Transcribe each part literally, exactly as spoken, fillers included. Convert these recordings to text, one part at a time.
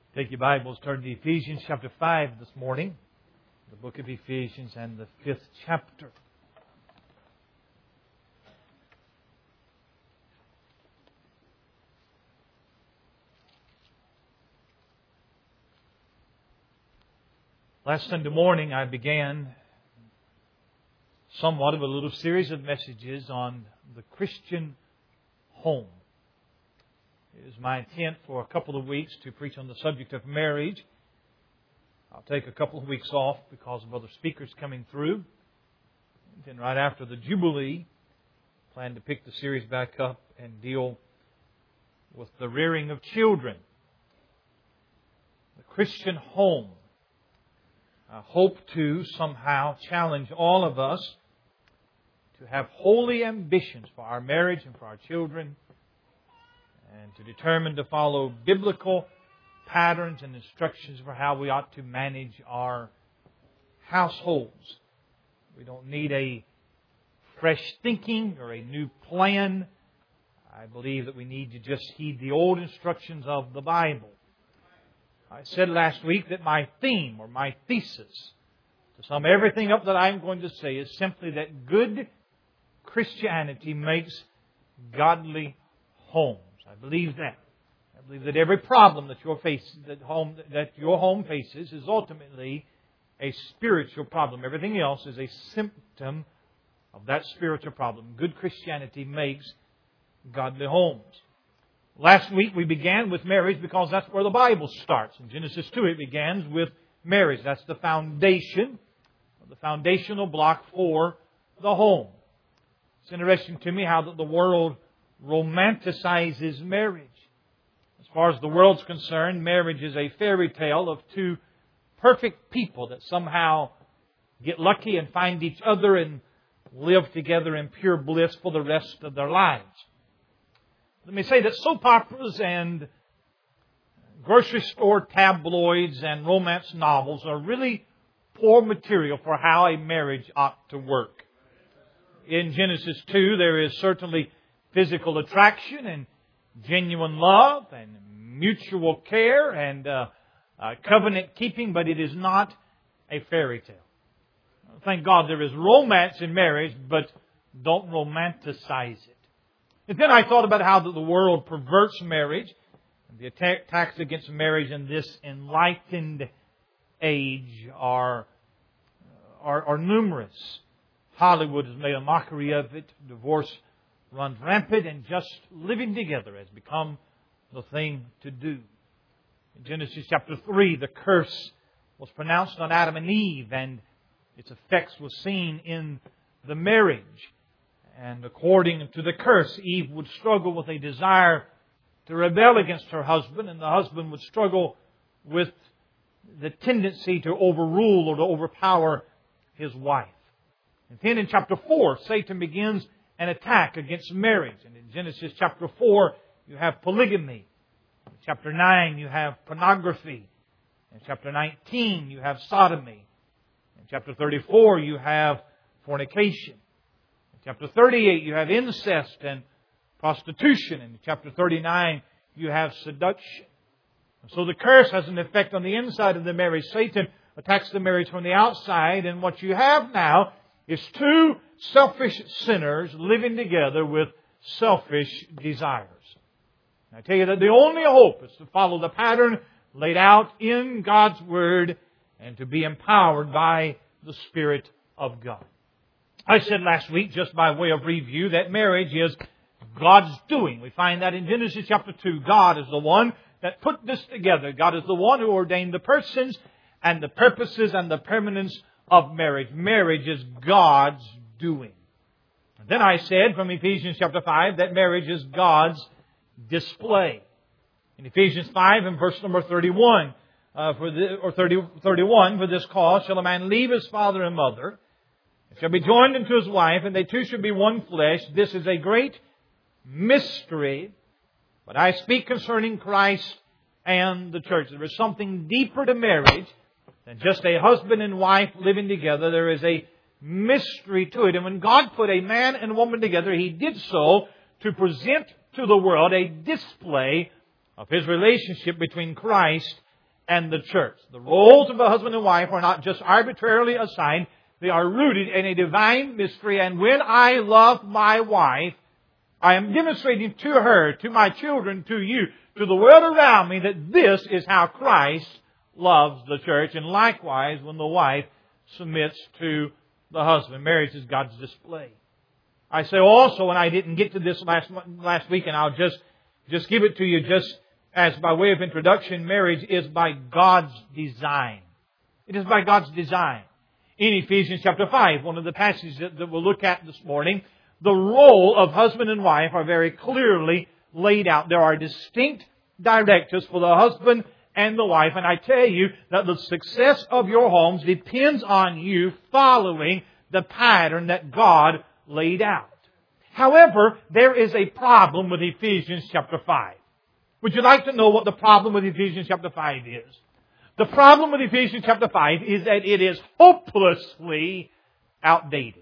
Take your Bibles, turn to Ephesians chapter five this morning. The book of Ephesians and the fifth chapter. Last Sunday morning I began somewhat of a little series of messages on the Christian home. It is my intent for a couple of weeks to preach on the subject of marriage. I'll take a couple of weeks off because of other speakers coming through. And then right after the Jubilee, I plan to pick the series back up and deal with the rearing of children. The Christian home. I hope to somehow challenge all of us to have holy ambitions for our marriage and for our children, and to determine to follow biblical patterns and instructions for how we ought to manage our households. We don't need a fresh thinking or a new plan. I believe that we need to just heed the old instructions of the Bible. I said last week that my theme or my thesis, to sum everything up that I'm going to say, is simply that good Christianity makes godly homes. I believe that. I believe that every problem that your face, that home, that your home faces is ultimately a spiritual problem. Everything else is a symptom of that spiritual problem. Good Christianity makes godly homes. Last week we began with marriage because that's where the Bible starts. In Genesis two it begins with marriage. That's the foundation, the foundational block for the home. It's interesting to me how the world romanticizes marriage. As far as the world's concerned, marriage is a fairy tale of two perfect people that somehow get lucky and find each other and live together in pure bliss for the rest of their lives. Let me say that soap operas and grocery store tabloids and romance novels are really poor material for how a marriage ought to work. In Genesis two, there is certainly physical attraction and genuine love and mutual care and uh, uh, covenant keeping, but it is not a fairy tale. Thank God there is romance in marriage, but don't romanticize it. And then I thought about how the world perverts marriage. The attacks against marriage in this enlightened age are, are, are numerous. Hollywood has made a mockery of it. Divorce runs rampant, and just living together has become the thing to do. In Genesis chapter three, the curse was pronounced on Adam and Eve, and its effects were seen in the marriage. And according to the curse, Eve would struggle with a desire to rebel against her husband, and the husband would struggle with the tendency to overrule or to overpower his wife. And then in chapter four, Satan begins an attack against marriage. And in Genesis chapter four, you have polygamy. In chapter nine, you have pornography. In chapter nineteen, you have sodomy. In chapter thirty-four, you have fornication. In chapter thirty-eight, you have incest and prostitution. In chapter thirty-nine, you have seduction. And so the curse has an effect on the inside of the marriage. Satan attacks the marriage from the outside, and what you have now is two selfish sinners living together with selfish desires. And I tell you that the only hope is to follow the pattern laid out in God's Word and to be empowered by the Spirit of God. I said last week, just by way of review, that marriage is God's doing. We find that in Genesis chapter two. God is the one that put this together. God is the one who ordained the persons and the purposes and the permanence of marriage. Marriage is God's doing. And then I said from Ephesians chapter five that marriage is God's display. In Ephesians five and verse number thirty-one, uh, for the, or thirty, thirty-one, for this cause shall a man leave his father and mother, and shall be joined unto his wife, and they two shall be one flesh. This is a great mystery, but I speak concerning Christ and the church. There is something deeper to marriage than just a husband and wife living together. There is a mystery to it. And when God put a man and woman together, He did so to present to the world a display of His relationship between Christ and the church. The roles of a husband and wife are not just arbitrarily assigned. They are rooted in a divine mystery. And when I love my wife, I am demonstrating to her, to my children, to you, to the world around me, that this is how Christ loves the church. And likewise, when the wife submits to the husband. Marriage is God's display. I say also, and I didn't get to this last last week, and I'll just, just give it to you just as by way of introduction, marriage is by God's design. It is by God's design. In Ephesians chapter five, one of the passages that, that we'll look at this morning, the role of husband and wife are very clearly laid out. There are distinct directives for the husband and the wife, and I tell you that the success of your homes depends on you following the pattern that God laid out. However, there is a problem with Ephesians chapter five. Would you like to know what the problem with Ephesians chapter five is? The problem with Ephesians chapter five is that it is hopelessly outdated.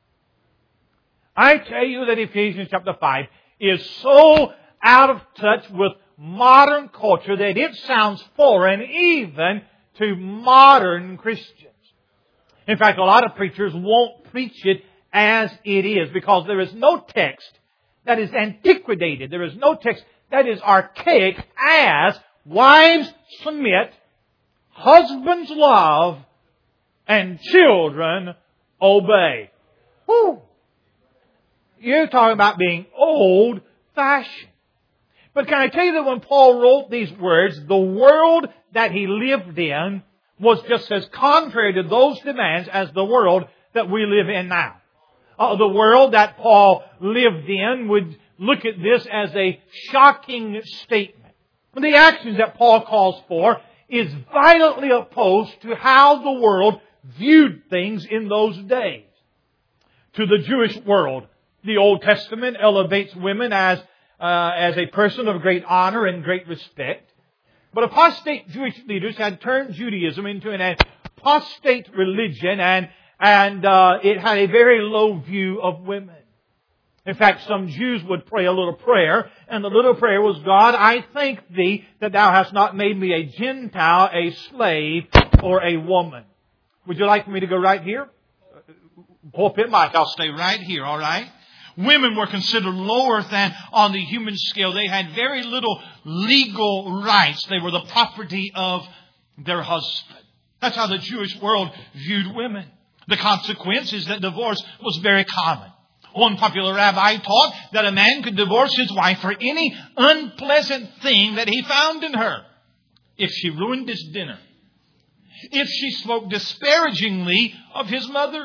I tell you that Ephesians chapter five is so out of touch with modern culture that it sounds foreign even to modern Christians. In fact, a lot of preachers won't preach it as it is because there is no text that is antiquated. There is no text that is archaic as wives submit, husbands love, and children obey. Whew. You're talking about being old-fashioned. But can I tell you that when Paul wrote these words, the world that he lived in was just as contrary to those demands as the world that we live in now. Uh, the world that Paul lived in would look at this as a shocking statement. The actions that Paul calls for is violently opposed to how the world viewed things in those days. To the Jewish world, the Old Testament elevates women as uh, as a person of great honor and great respect. But apostate Jewish leaders had turned Judaism into an apostate religion, and and uh, it had a very low view of women. In fact, some Jews would pray a little prayer, and the little prayer was, God, I thank Thee that Thou hast not made me a Gentile, a slave, or a woman. Would you like for me to go right here? Pulpit mic, I'll stay right here, all right? Women were considered lower than on the human scale. They had very little legal rights. They were the property of their husband. That's how the Jewish world viewed women. The consequence is that divorce was very common. One popular rabbi taught that a man could divorce his wife for any unpleasant thing that he found in her. If she ruined his dinner. If she spoke disparagingly of his mother.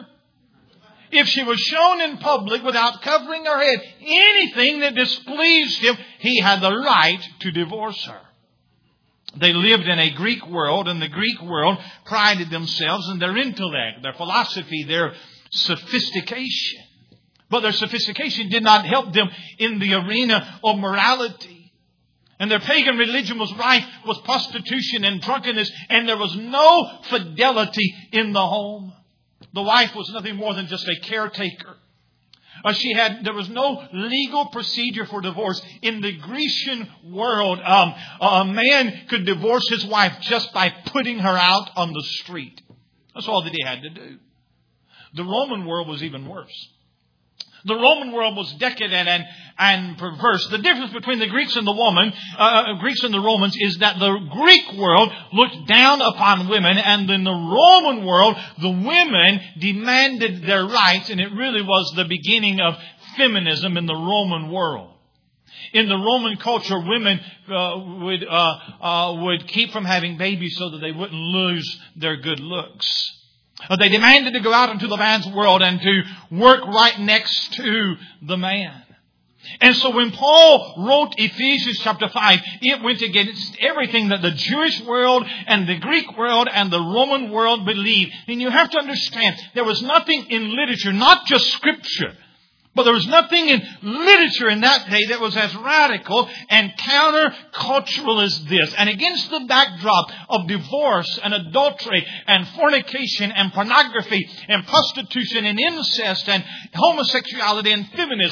If she was shown in public without covering her head, anything that displeased him, he had the right to divorce her. They lived in a Greek world, and the Greek world prided themselves in their intellect, their philosophy, their sophistication. But their sophistication did not help them in the arena of morality. And their pagan religion was rife with prostitution and drunkenness, and there was no fidelity in the home. The wife was nothing more than just a caretaker. Uh, she had, there was no legal procedure for divorce. In the Grecian world, um, a man could divorce his wife just by putting her out on the street. That's all that he had to do. The Roman world was even worse. The Roman world was decadent and, and perverse. The difference between the Greeks and the woman, uh, Greeks and the Romans is that the Greek world looked down upon women, and in the Roman world, the women demanded their rights, and it really was the beginning of feminism in the Roman world. In the Roman culture, women uh, would uh, uh, would keep from having babies so that they wouldn't lose their good looks. They demanded to go out into the man's world and to work right next to the man. And so when Paul wrote Ephesians chapter five, it went against everything that the Jewish world and the Greek world and the Roman world believed. And you have to understand, there was nothing in literature, not just Scripture, but there was nothing in literature in that day that was as radical and countercultural as this. And against the backdrop of divorce and adultery and fornication and pornography and prostitution and incest and homosexuality and feminism,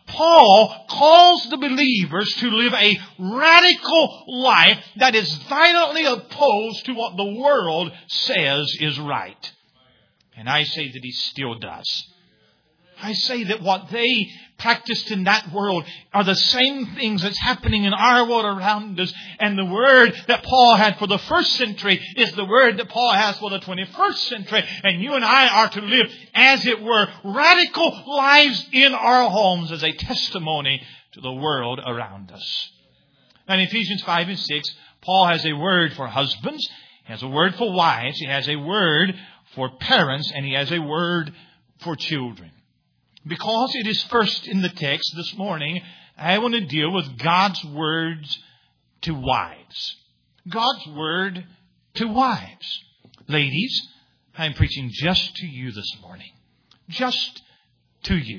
Paul calls the believers to live a radical life that is violently opposed to what the world says is right. And I say that he still does. I say that what they practiced in that world are the same things that's happening in our world around us. And the word that Paul had for the first century is the word that Paul has for the twenty-first century. And you and I are to live, as it were, radical lives in our homes as a testimony to the world around us. And in Ephesians five and six, Paul has a word for husbands. He has a word for wives. He has a word for parents. And he has a word for children. Because it is first in the text this morning, I want to deal with God's words to wives. God's word to wives. Ladies, I'm preaching just to you this morning. Just to you.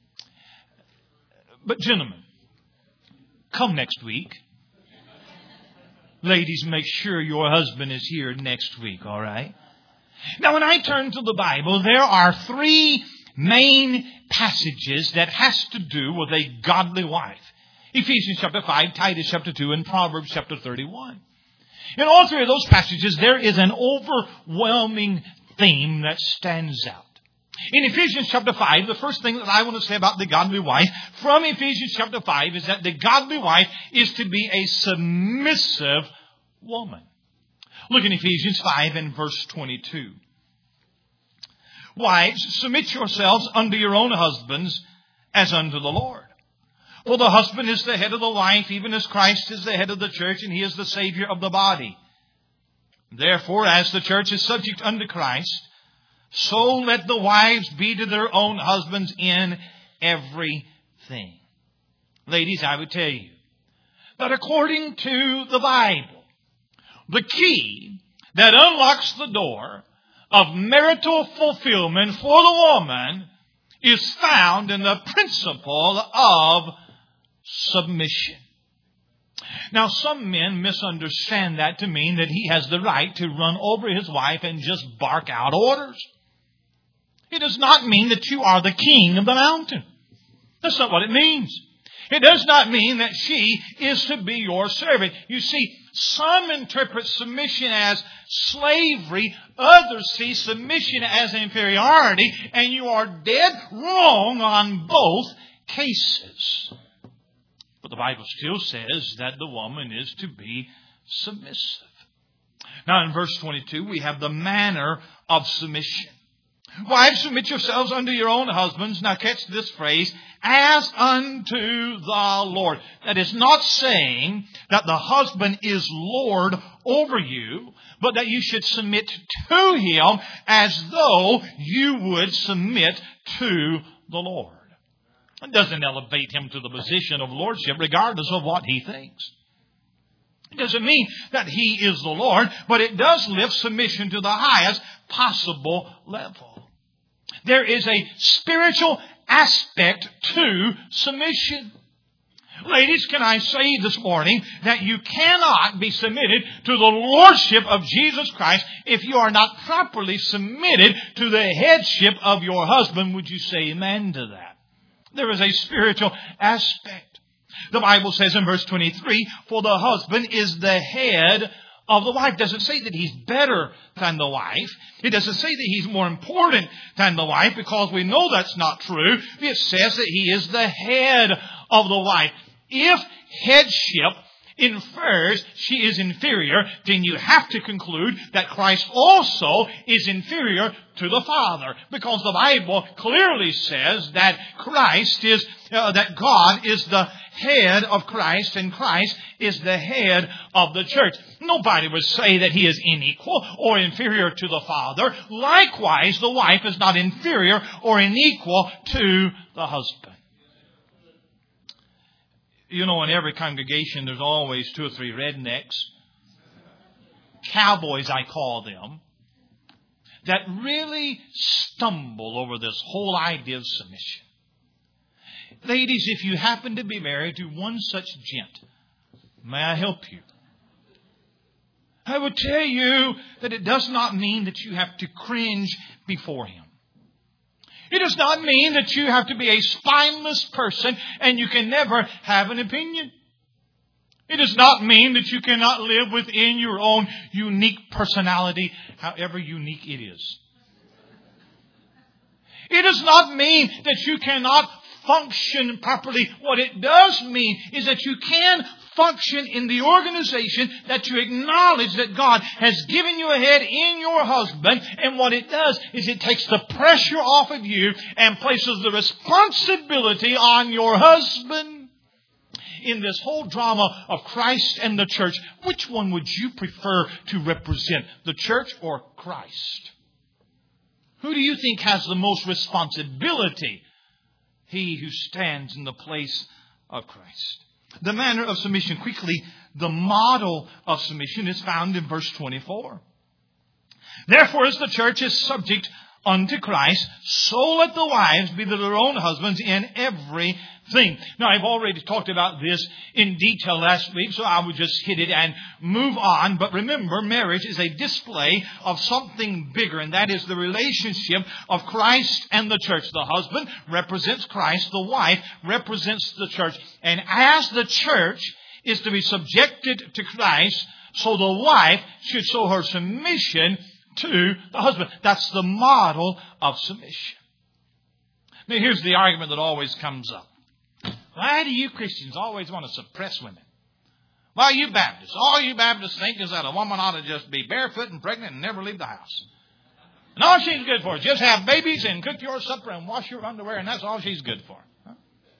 But gentlemen, come next week. Ladies, make sure your husband is here next week, all right? Now, when I turn to the Bible, there are three main passages that has to do with a godly wife. Ephesians chapter five, Titus chapter two, and Proverbs chapter thirty-one. In all three of those passages, there is an overwhelming theme that stands out. In Ephesians chapter five, the first thing that I want to say about the godly wife from Ephesians chapter five is that the godly wife is to be a submissive woman. Look in Ephesians five and verse twenty-two. Wives, submit yourselves unto your own husbands as unto the Lord. For the husband is the head of the wife, even as Christ is the head of the church, and he is the Savior of the body. Therefore, as the church is subject unto Christ, so let the wives be to their own husbands in everything. Ladies, I would tell you that according to the Bible, the key that unlocks the door of marital fulfillment for the woman is found in the principle of submission. Now, some men misunderstand that to mean that he has the right to run over his wife and just bark out orders. It does not mean that you are the king of the mountain. That's not what it means. It does not mean that she is to be your servant. You see, some interpret submission as slavery. Others see submission as inferiority. And you are dead wrong on both cases. But the Bible still says that the woman is to be submissive. Now in verse twenty-two, we have the manner of submission. Wives, submit yourselves unto your own husbands. Now catch this phrase, as unto the Lord. That is not saying that the husband is Lord over you, but that you should submit to him as though you would submit to the Lord. It doesn't elevate him to the position of lordship regardless of what he thinks. It doesn't mean that he is the Lord, but it does lift submission to the highest possible level. There is a spiritual aspect to submission. Ladies, can I say this morning that you cannot be submitted to the lordship of Jesus Christ if you are not properly submitted to the headship of your husband. Would you say amen to that? There is a spiritual aspect. The Bible says in verse twenty-three, for the husband is the head of the wife. It doesn't say that he's better than the wife. It doesn't say that he's more important than the wife, because we know that's not true. It says that he is the head of the wife. If headship infers she is inferior, then you have to conclude that Christ also is inferior to the Father, because the Bible clearly says that Christ is, uh, that God is the head of Christ, and Christ is the head of the church. Nobody would say that he is unequal or inferior to the Father. Likewise, the wife is not inferior or unequal to the husband. You know, in every congregation, there's always two or three rednecks, cowboys I call them, that really stumble over this whole idea of submission. Ladies, if you happen to be married to one such gent, may I help you? I would tell you that it does not mean that you have to cringe before him. It does not mean that you have to be a spineless person and you can never have an opinion. It does not mean that you cannot live within your own unique personality, however unique it is. It does not mean that you cannot function properly. What it does mean is that you can function in the organization, that you acknowledge that God has given you a head in your husband. And what it does is it takes the pressure off of you and places the responsibility on your husband. In this whole drama of Christ and the church, which one would you prefer to represent? The church or Christ? Who do you think has the most responsibility? He who stands in the place of Christ. The manner of submission, quickly, the model of submission is found in verse twenty-four. Therefore, as the church is subject unto Christ, so let the wives be to their own husbands in everything. Now, I've already talked about this in detail last week, so I will just hit it and move on. But remember, marriage is a display of something bigger, and that is the relationship of Christ and the church. The husband represents Christ, the wife represents the church. And as the church is to be subjected to Christ, so the wife should show her submission to the husband. That's the model of submission. Now, here's the argument that always comes up. Why do you Christians always want to suppress women? Why, you Baptists, all you Baptists think is that a woman ought to just be barefoot and pregnant and never leave the house. And all she's good for is just have babies and cook your supper and wash your underwear, and that's all she's good for. Huh?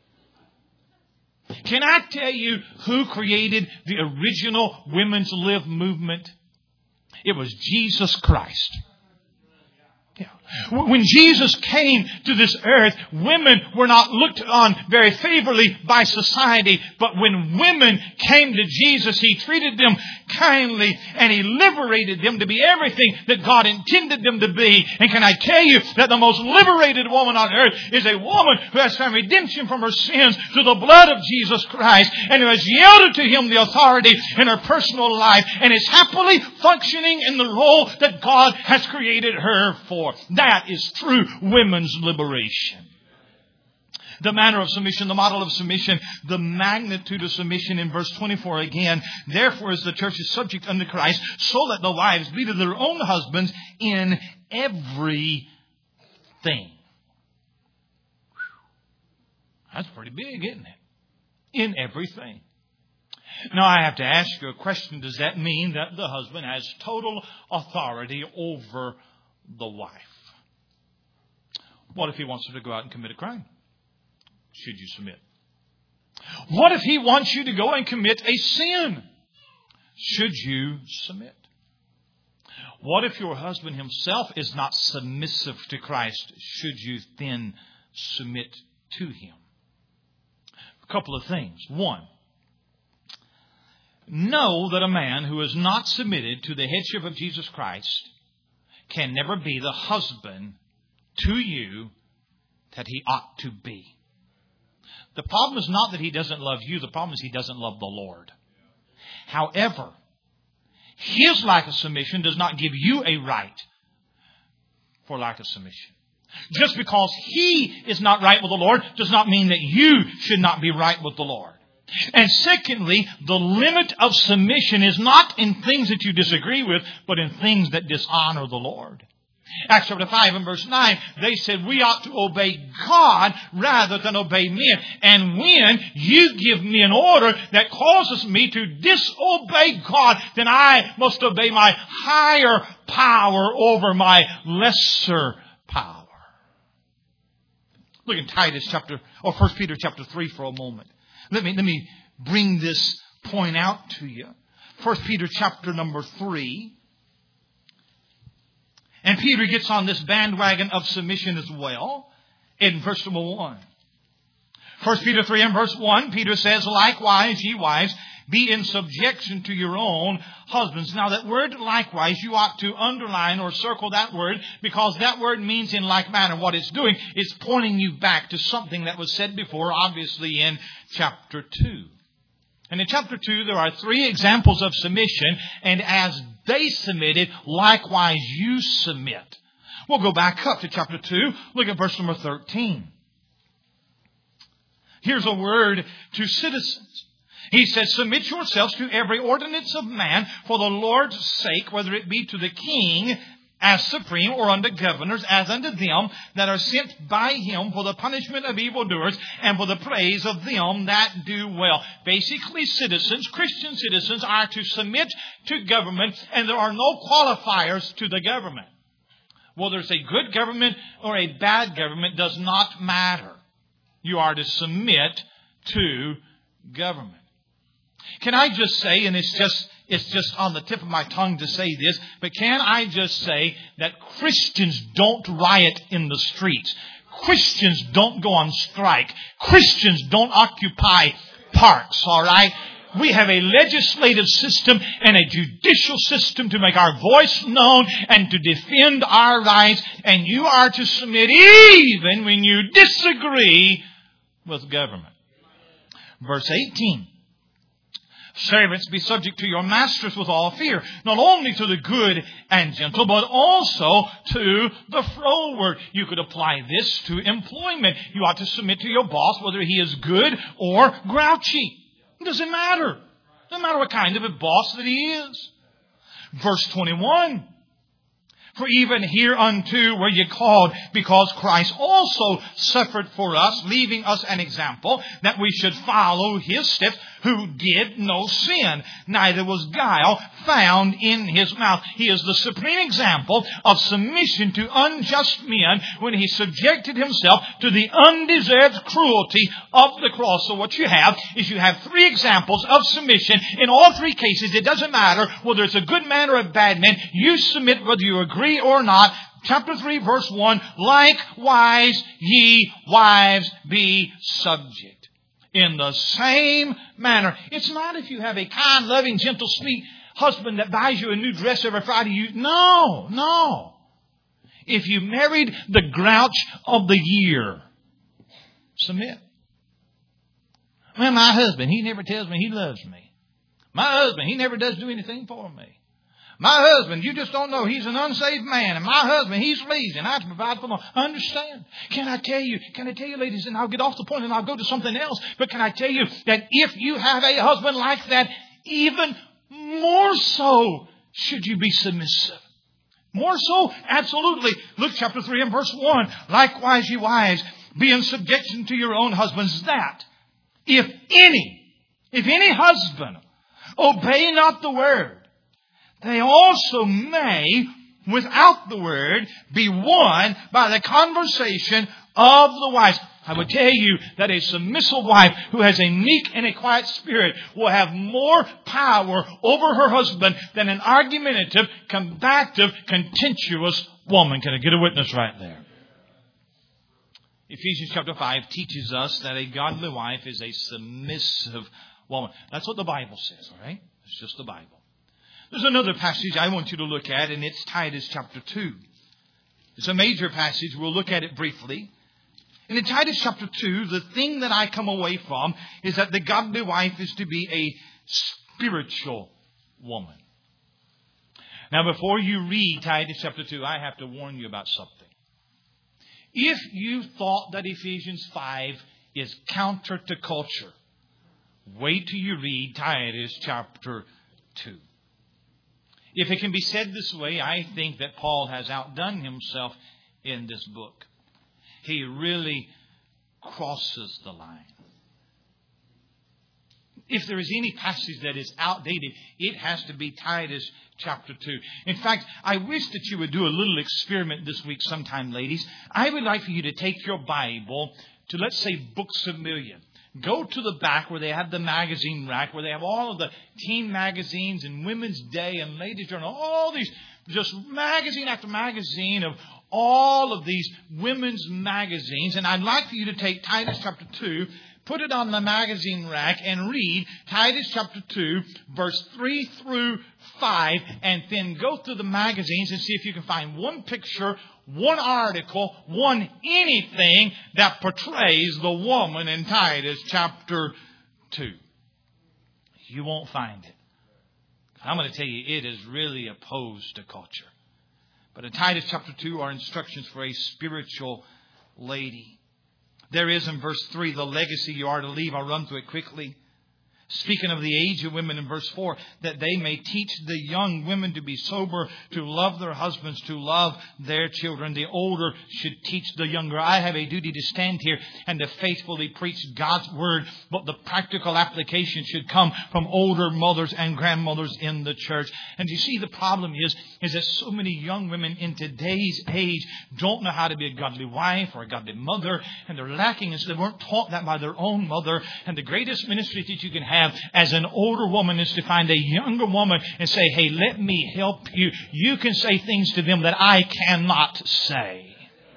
Can I tell you who created the original Women's Live movement? It was Jesus Christ. Yeah. When Jesus came to this earth, women were not looked on very favorably by society. But when women came to Jesus, He treated them kindly and He liberated them to be everything that God intended them to be. And can I tell you that the most liberated woman on earth is a woman who has found redemption from her sins through the blood of Jesus Christ and who has yielded to Him the authority in her personal life and is happily functioning in the role that God has created her for. That is true women's liberation. The manner of submission, the model of submission, the magnitude of submission in verse twenty-four again. Therefore, as the church is subject unto Christ, so let the wives be to their own husbands in everything. That's pretty big, isn't it? In everything. Now, I have to ask you a question. Does that mean that the husband has total authority over the wife? What if he wants her to go out and commit a crime? Should you submit? What if he wants you to go and commit a sin? Should you submit? What if your husband himself is not submissive to Christ? Should you then submit to him? A couple of things. One, know that a man who is not submitted to the headship of Jesus Christ can never be the husband to you that he ought to be. The problem is not that he doesn't love you. The problem is he doesn't love the Lord. However, his lack of submission does not give you a right for lack of submission. Just because he is not right with the Lord does not mean that you should not be right with the Lord. And secondly, the limit of submission is not in things that you disagree with, but in things that dishonor the Lord. Acts chapter five and verse nine, they said we ought to obey God rather than obey men. And when you give me an order that causes me to disobey God, then I must obey my higher power over my lesser power. Look in Titus chapter, or First Peter chapter three for a moment. Let me, let me bring this point out to you. First Peter chapter number three. And Peter gets on this bandwagon of submission as well in verse number one. First Peter three and verse one, Peter says, likewise, ye wives, be in subjection to your own husbands. Now that word likewise, you ought to underline or circle that word because that word means in like manner. What it's doing is pointing you back to something that was said before, obviously in chapter two. And in chapter two, there are three examples of submission. And as they submitted, likewise you submit. We'll go back up to chapter two. Look at verse number thirteen. Here's a word to citizens. He says, submit yourselves to every ordinance of man for the Lord's sake, whether it be to the king as supreme, or unto governors as unto them that are sent by him for the punishment of evildoers and for the praise of them that do well. Basically, citizens, Christian citizens, are to submit to government, and there are no qualifiers to the government. Whether it's a good government or a bad government does not matter. You are to submit to government. Can I just say, and it's just it's just on the tip of my tongue to say this, but can I just say that Christians don't riot in the streets. Christians don't go on strike. Christians don't occupy parks, all right? We have a legislative system and a judicial system to make our voice known and to defend our rights, and you are to submit even when you disagree with government. Verse eighteen. Servants, be subject to your masters with all fear, not only to the good and gentle, but also to the froward. You could apply this to employment. You ought to submit to your boss, whether he is good or grouchy. It doesn't matter. It doesn't matter what kind of a boss that he is. Verse twenty-one. For even hereunto were ye called, because Christ also suffered for us, leaving us an example, that we should follow his steps, who did no sin, neither was guile found in his mouth. He is the supreme example of submission to unjust men when he subjected himself to the undeserved cruelty of the cross. So what you have is you have three examples of submission. In all three cases, it doesn't matter whether it's a good man or a bad man. You submit whether you agree or not. Chapter three, verse one, likewise ye wives be subject. In the same manner. It's not if you have a kind, loving, gentle, sweet husband that buys you a new dress every Friday. You No, no. If you married the grouch of the year, submit. Well, my husband, he never tells me he loves me. My husband, he never does do anything for me. My husband, you just don't know, he's an unsaved man. And my husband, he's lazy, and I have to provide for them. Understand? Can I tell you, can I tell you, ladies, and I'll get off the point and I'll go to something else. But can I tell you that if you have a husband like that, even more so should you be submissive. More so? Absolutely. Look, chapter three and verse one. Likewise, ye wives, be in subjection to your own husbands, that if any, if any husband obey not the word, they also may, without the word, be won by the conversation of the wives. I would tell you that a submissive wife who has a meek and a quiet spirit will have more power over her husband than an argumentative, combative, contentious woman. Can I get a witness right there? Ephesians chapter five teaches us that a godly wife is a submissive woman. That's what the Bible says, all right? It's just the Bible. There's another passage I want you to look at, and it's Titus chapter two. It's a major passage. We'll look at it briefly. And in Titus chapter two, the thing that I come away from is that the godly wife is to be a spiritual woman. Now, before you read Titus chapter two, I have to warn you about something. If you thought that Ephesians five is counter to culture, wait till you read Titus chapter two. If it can be said this way, I think that Paul has outdone himself in this book. He really crosses the line. If there is any passage that is outdated, it has to be Titus chapter two. In fact, I wish that you would do a little experiment this week sometime, ladies. I would like for you to take your Bible to, let's say, Books a Million. Go to the back where they have the magazine rack, where they have all of the teen magazines and Women's Day and Ladies' Journal, all these, just magazine after magazine of all of these women's magazines. And I'd like for you to take Titus chapter two, put it on the magazine rack, and read Titus chapter two, verse three through five, and then go through the magazines and see if you can find one picture, one article, one anything that portrays the woman in Titus chapter two. You won't find it. I'm going to tell you, it is really opposed to culture. But in Titus chapter two are instructions for a spiritual lady. There is in verse three the legacy you are to leave. I'll run through it quickly. Speaking of the age of women in verse four, that they may teach the young women to be sober, to love their husbands, to love their children. The older should teach the younger. I have a duty to stand here and to faithfully preach God's word, but the practical application should come from older mothers and grandmothers in the church. And you see, the problem is, is that so many young women in today's age don't know how to be a godly wife or a godly mother, and they're lacking, and so they weren't taught that by their own mother. And the greatest ministry that you can have as an older woman is to find a younger woman and say, hey, let me help you. You can say things to them that I cannot say.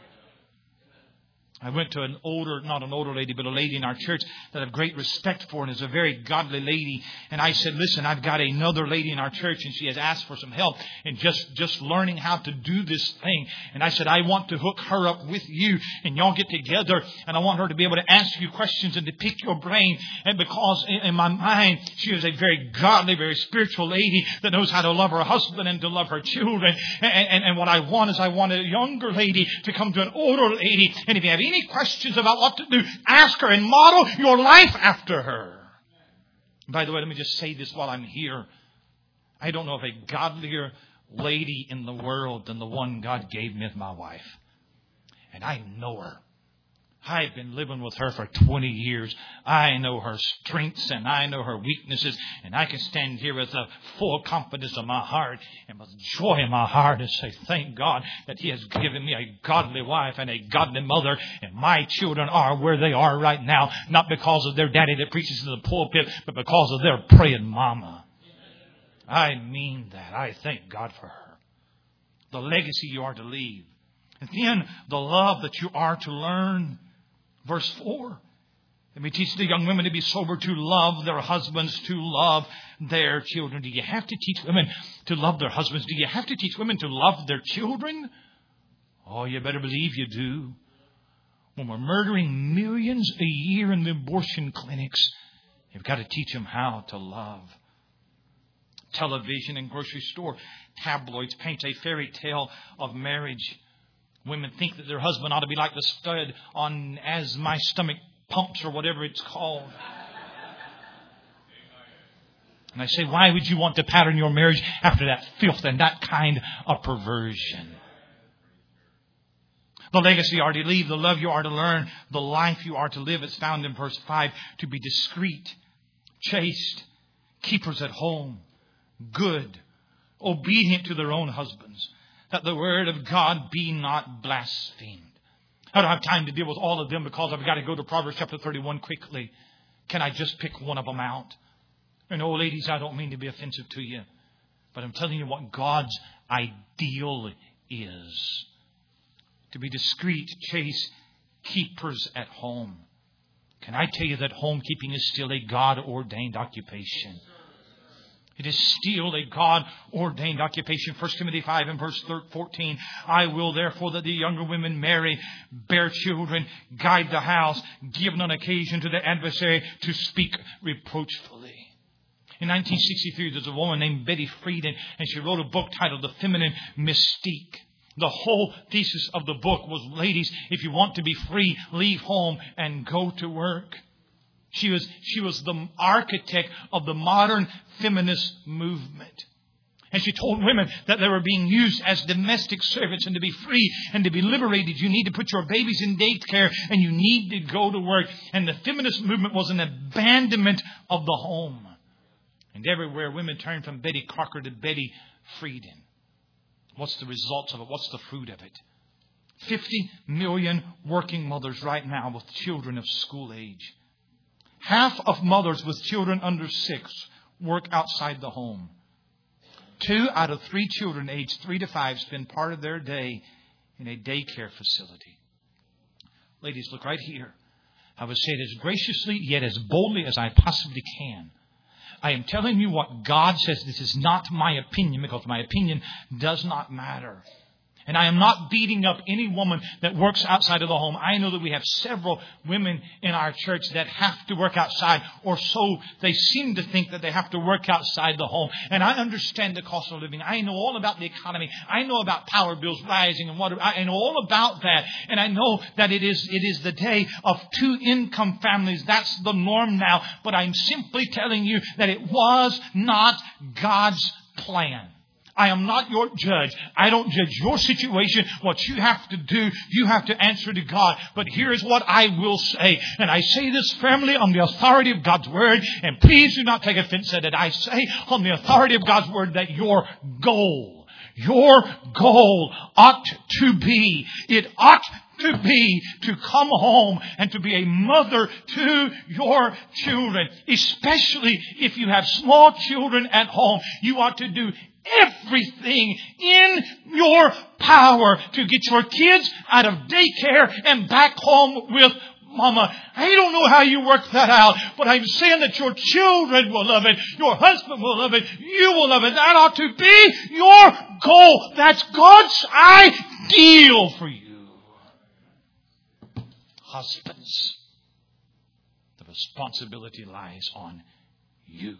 I went to an older, not an older lady, but a lady in our church that I have great respect for and is a very godly lady. And I said, listen, I've got another lady in our church and she has asked for some help in just, just learning how to do this thing. And I said, I want to hook her up with you and y'all get together and I want her to be able to ask you questions and to pick your brain. And because in, in my mind, she is a very godly, very spiritual lady that knows how to love her husband and to love her children. And, and, and what I want is I want a younger lady to come to an older lady. And if you have any questions about what to do, ask her and model your life after her. By the way, let me just say this while I'm here. I don't know of a godlier lady in the world than the one God gave me as my wife. And I know her. I've been living with her for twenty years. I know her strengths and I know her weaknesses. And I can stand here with a full confidence in my heart and with joy in my heart and say, thank God that He has given me a godly wife and a godly mother. And my children are where they are right now. Not because of their daddy that preaches in the pulpit, but because of their praying mama. I mean that. I thank God for her. The legacy you are to leave. And then the love that you are to learn. Verse four. Let me teach the young women to be sober, to love their husbands, to love their children. Do you have to teach women to love their husbands? Do you have to teach women to love their children? Oh, you better believe you do. When we're murdering millions a year in the abortion clinics, you've got to teach them how to love. Television and grocery store tabloids paint a fairy tale of marriage. Women think that their husband ought to be like the stud on As My Stomach Pumps or whatever it's called. And I say, why would you want to pattern your marriage after that filth and that kind of perversion? The legacy you are to leave, the love you are to learn, the life you are to live is found in verse five. To be discreet, chaste, keepers at home, good, obedient to their own husbands, that the word of God be not blasphemed. I don't have time to deal with all of them because I've got to go to Proverbs chapter thirty-one quickly. Can I just pick one of them out? And oh, ladies, I don't mean to be offensive to you, but I'm telling you what God's ideal is. To be discreet, chaste, keepers at home. Can I tell you that homekeeping is still a God-ordained occupation? It is still a God-ordained occupation. First Timothy five and verse fourteen. I will therefore that the younger women marry, bear children, guide the house, give none occasion to the adversary to speak reproachfully. In nineteen sixty-three, there's a woman named Betty Friedan, and she wrote a book titled The Feminine Mystique. The whole thesis of the book was, ladies, if you want to be free, leave home and go to work. She was, she was the architect of the modern feminist movement. And she told women that they were being used as domestic servants, and to be free and to be liberated, you need to put your babies in daycare and you need to go to work. And the feminist movement was an abandonment of the home. And everywhere women turned from Betty Crocker to Betty Friedan. What's the results of it? What's the fruit of it? fifty million working mothers right now with children of school age. Half of mothers with children under six work outside the home. Two out of three children aged three to five spend part of their day in a daycare facility. Ladies, look right here. I will say it as graciously yet as boldly as I possibly can. I am telling you what God says. This is not my opinion, because my opinion does not matter. And I am not beating up any woman that works outside of the home. I know that we have several women in our church that have to work outside, or so they seem to think that they have to work outside the home. And I understand the cost of living. I know all about the economy. I know about power bills rising and water. I know all about that. And I know that it is, it is the day of two income families. That's the norm now. But I'm simply telling you that it was not God's plan. I am not your judge. I don't judge your situation. What you have to do, you have to answer to God. But here's what I will say. And I say this firmly on the authority of God's Word. And please do not take offense at it. I say on the authority of God's Word that your goal, your goal ought to be, it ought to be to come home and to be a mother to your children. Especially if you have small children at home. You ought to do everything in your power to get your kids out of daycare and back home with Mama. I don't know how you work that out, but I'm saying that your children will love it. Your husband will love it. You will love it. That ought to be your goal. That's God's ideal for you. Husbands, the responsibility lies on you.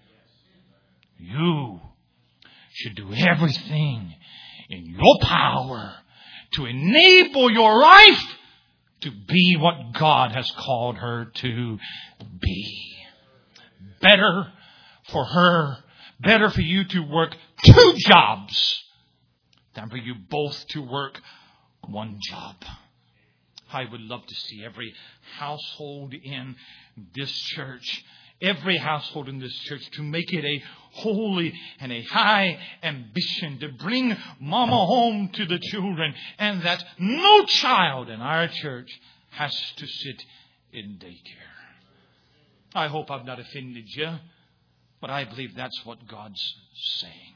You should do everything in your power to enable your wife to be what God has called her to be. Better for her, better for you to work two jobs than for you both to work one job. I would love to see every household in this church, every household in this church, to make it a holy and a high ambition to bring Mama home to the children, and that no child in our church has to sit in daycare. I hope I've not offended you, but I believe that's what God's saying.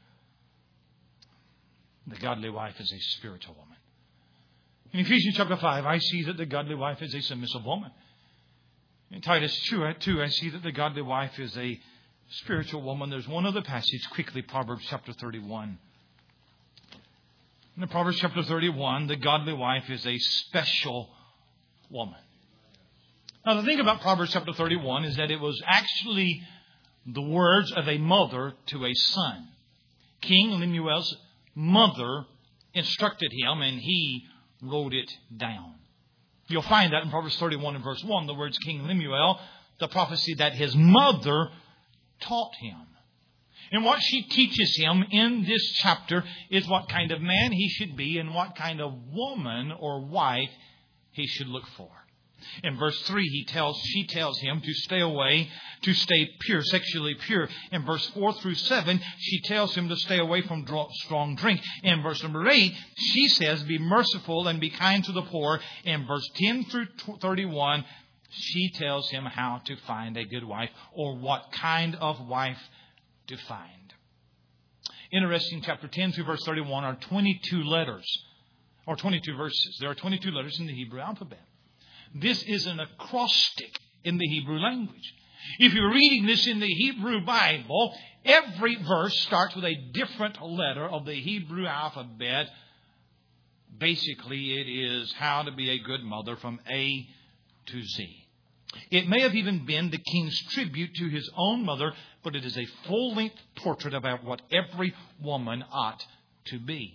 The godly wife is a spiritual woman. In Ephesians chapter five, I see that the godly wife is a submissive woman. In Titus two, I see that the godly wife is a spiritual woman. There's one other passage, quickly, Proverbs chapter thirty-one. In the Proverbs chapter thirty-one, the godly wife is a special woman. Now, the thing about Proverbs chapter thirty-one is that it was actually the words of a mother to a son. King Lemuel's mother instructed him, and he wrote it down. You'll find that in Proverbs thirty-one and verse one, the words King Lemuel, the prophecy that his mother taught him. And what she teaches him in this chapter is what kind of man he should be and what kind of woman or wife he should look for. In verse three, he tells, she tells him to stay away, to stay pure, sexually pure. In verse four through seven, she tells him to stay away from strong drink. In verse number eight, she says, be merciful and be kind to the poor. In verse ten through thirty-one, she tells him how to find a good wife, or what kind of wife to find. Interesting, chapter ten through verse thirty-one are twenty-two letters, or twenty-two verses. There are twenty-two letters in the Hebrew alphabet. This is an acrostic in the Hebrew language. If you're reading this in the Hebrew Bible, every verse starts with a different letter of the Hebrew alphabet. Basically, it is how to be a good mother from A to Z. It may have even been the king's tribute to his own mother, but it is a full-length portrait about what every woman ought to be.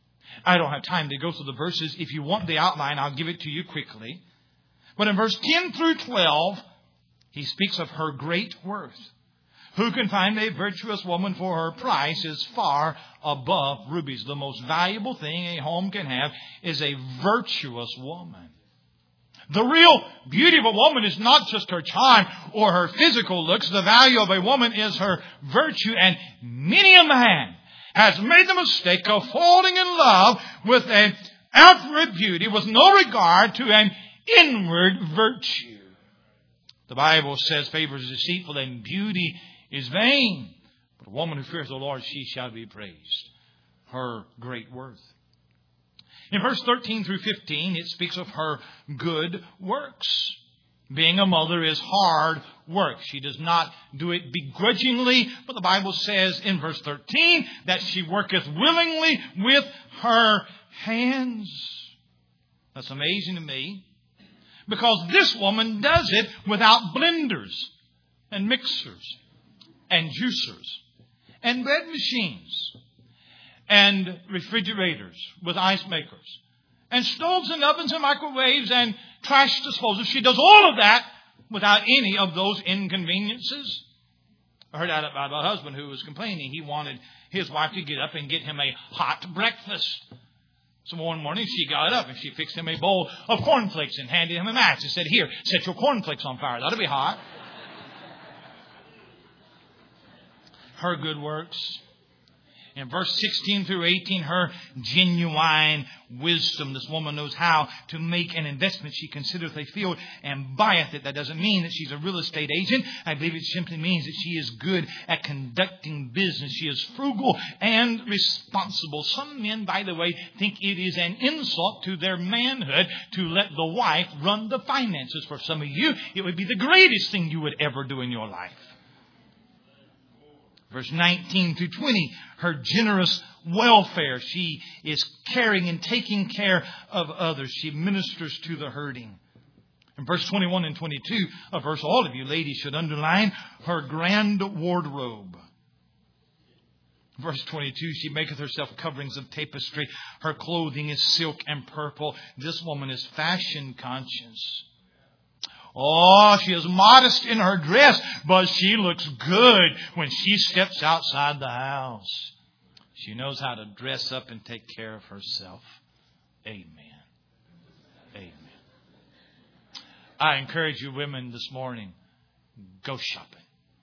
I don't have time to go through the verses. If you want the outline, I'll give it to you quickly. But in verse ten through twelve, he speaks of her great worth. Who can find a virtuous woman, for her price is far above rubies. The most valuable thing a home can have is a virtuous woman. The real beauty of a woman is not just her charm or her physical looks. The value of a woman is her virtue. And many a man has made the mistake of falling in love with an outward beauty with no regard to an inward virtue. The Bible says favor is deceitful and beauty is vain. But a woman who fears the Lord, she shall be praised. Her great worth. In verse thirteen through fifteen, it speaks of her good works. Being a mother is hard work. She does not do it begrudgingly, but the Bible says in verse thirteen that she worketh willingly with her hands. That's amazing to me, because this woman does it without blenders and mixers and juicers and bread machines and refrigerators with ice makers and stoves and ovens and microwaves and trash disposal. She does all of that without any of those inconveniences. I heard that about a husband who was complaining. He wanted his wife to get up and get him a hot breakfast. So one morning she got up and she fixed him a bowl of cornflakes and handed him a match and said, "Here, set your cornflakes on fire. That'll be hot." Her good works. In verse sixteen through eighteen, her genuine wisdom. This woman knows how to make an investment. She considereth a field and buyeth it. That doesn't mean that she's a real estate agent. I believe it simply means that she is good at conducting business. She is frugal and responsible. Some men, by the way, think it is an insult to their manhood to let the wife run the finances. For some of you, it would be the greatest thing you would ever do in your life. Verse nineteen through twenty, her generous welfare. She is caring and taking care of others. She ministers to the hurting. In verse twenty-one and twenty-two, a verse all of you ladies should underline, her grand wardrobe. Verse twenty-two, she maketh herself coverings of tapestry. Her clothing is silk and purple. This woman is fashion conscious. Oh, she is modest in her dress, but she looks good when she steps outside the house. She knows how to dress up and take care of herself. Amen. Amen. I encourage you women this morning, go shopping.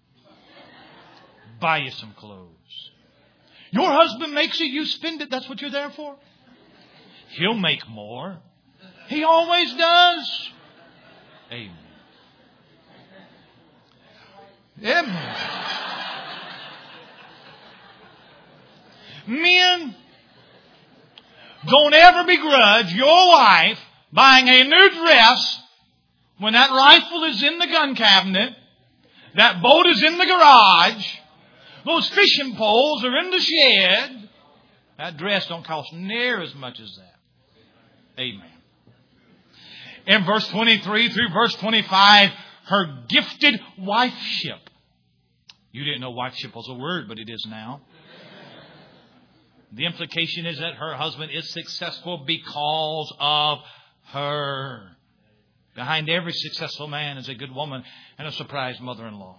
Buy you some clothes. Your husband makes it, you spend it. That's what you're there for. He'll make more. He always does. Amen. Amen. Men, don't ever begrudge your wife buying a new dress when that rifle is in the gun cabinet, that boat is in the garage, those fishing poles are in the shed. That dress don't cost near as much as that. Amen. In verse twenty-three through verse twenty-five, her gifted wifeship. You didn't know wifeship was a word, but it is now. The implication is that her husband is successful because of her. Behind every successful man is a good woman and a surprised mother-in-law.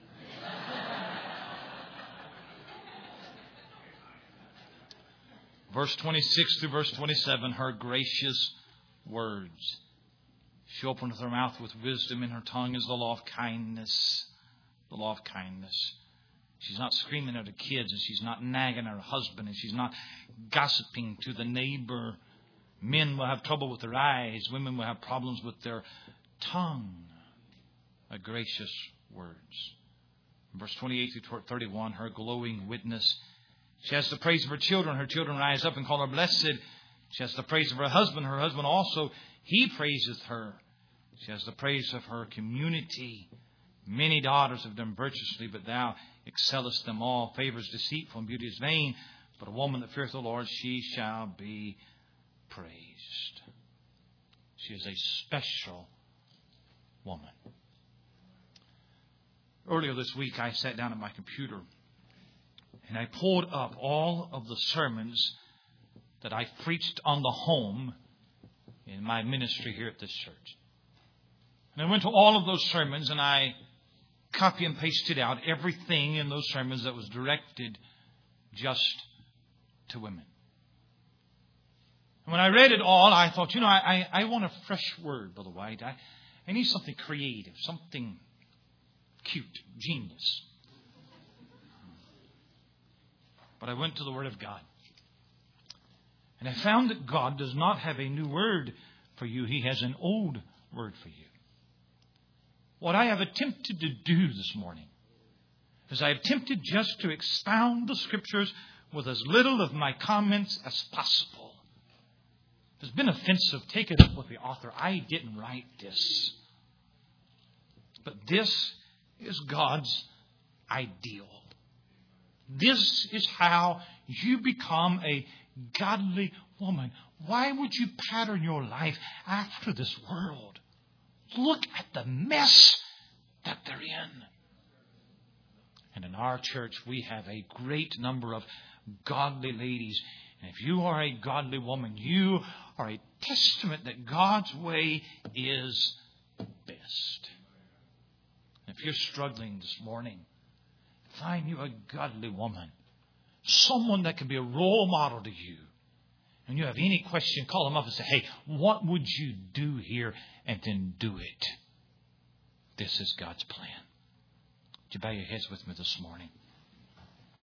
Verse twenty-six through verse twenty-seven, her gracious words. She openeth her mouth with wisdom, and her tongue is the law of kindness. The law of kindness. She's not screaming at her kids, and she's not nagging her husband, and she's not gossiping to the neighbor. Men will have trouble with their eyes. Women will have problems with their tongue. A gracious words. Verse twenty-eight through thirty-one, her glowing witness. She has the praise of her children. Her children rise up and call her blessed. She has the praise of her husband. Her husband also, he praiseth her. She has the praise of her community. Many daughters have done virtuously, but thou excellest them all. Favor is deceitful and beauty is vain, but a woman that feareth the Lord, she shall be praised. She is a special woman. Earlier this week, I sat down at my computer and I pulled up all of the sermons that I preached on the home in my ministry here at this church. And I went to all of those sermons and I copy and pasted out everything in those sermons that was directed just to women. And when I read it all, I thought, you know, I, I, I want a fresh word, Brother White. I, I need something creative, something cute, genius. But I went to the Word of God. And I found that God does not have a new word for you. He has an old word for you. What I have attempted to do this morning is I have attempted just to expound the Scriptures with as little of my comments as possible. If it's been offensive, take it up with the author. I didn't write this. But this is God's ideal. This is how you become a godly woman. Why would you pattern your life after this world? Look at the mess that they're in. And in our church, we have a great number of godly ladies. And if you are a godly woman, you are a testament that God's way is best. If you're struggling this morning, find you a godly woman. Someone that can be a role model to you. And you have any question, call them up and say, hey, what would you do here? And then do it. This is God's plan. Would you bow your heads with me this morning?